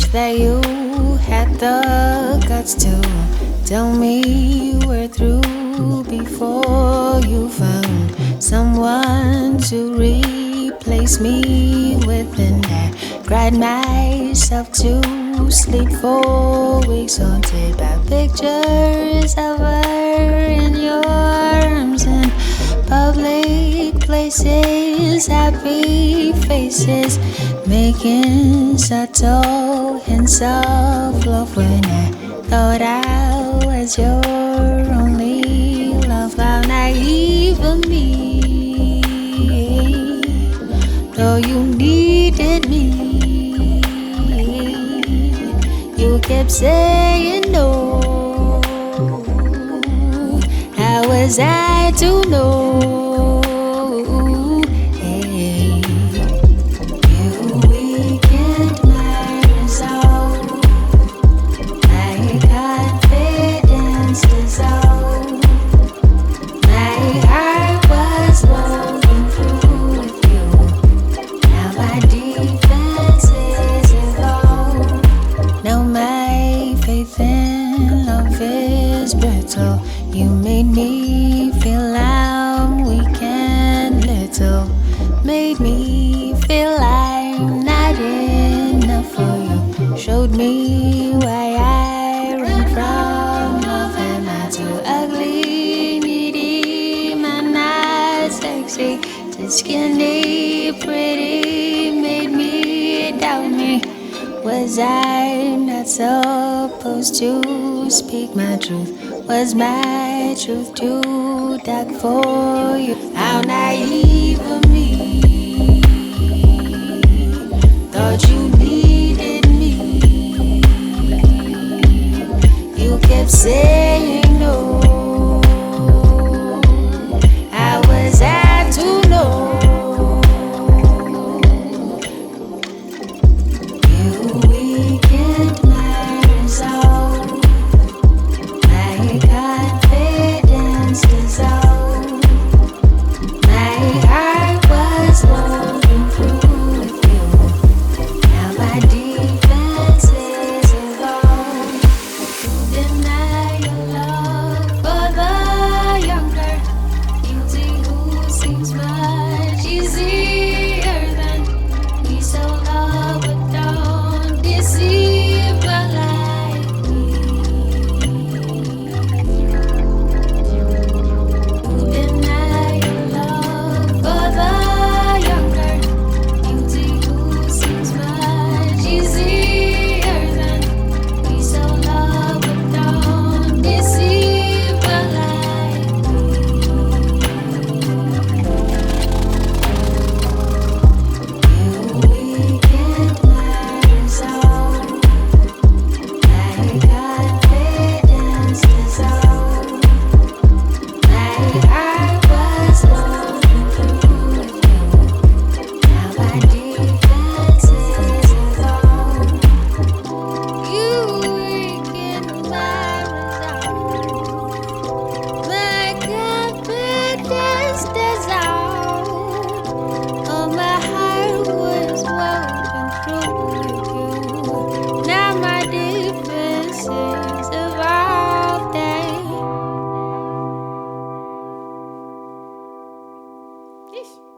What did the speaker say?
that you had the guts to tell me we're through before you found someone to replace me within that. Cried myself to sleep for weeks, haunted by pictures of her in your arms in public places, happy faces, making subtle hints of love when I thought I was your only love. How naive of me, though you needed me, you kept saying no. How was I to know? Hey, you weakened my resolve, my confidence dissolved. My heart was woven through with you. Now my defenses evolved. Now my faith in love is brittle. You made me feel I'm weak and little. Made me feel I'm not enough for you. Showed me why I run from love. Am I too ugly, needy? Am I not sexy? Just skinny, pretty. Made me doubt me. Was I not supposed to speak my truth? Was my truth too dark for you? How naive of me, thought you needed me. You kept saying no. How was I to know? You weakened my resolve, my confidence dissolved. My heart was woven through with you. Now my defenses evolved. You deny your love for the younger beauty who seems much easier than we. So love but don't deceive a like me. You deny your love for the younger beauty who seems much easier than we. So love but don't deceive a like me. You weakened my resolve, my confidence dissolved. My heart was woven through with you. Now my defenses evolved. You weakened my resolve, my confidence dissolved. Oh, my heart was woven through with you. Now my defenses evolved. Yeesh.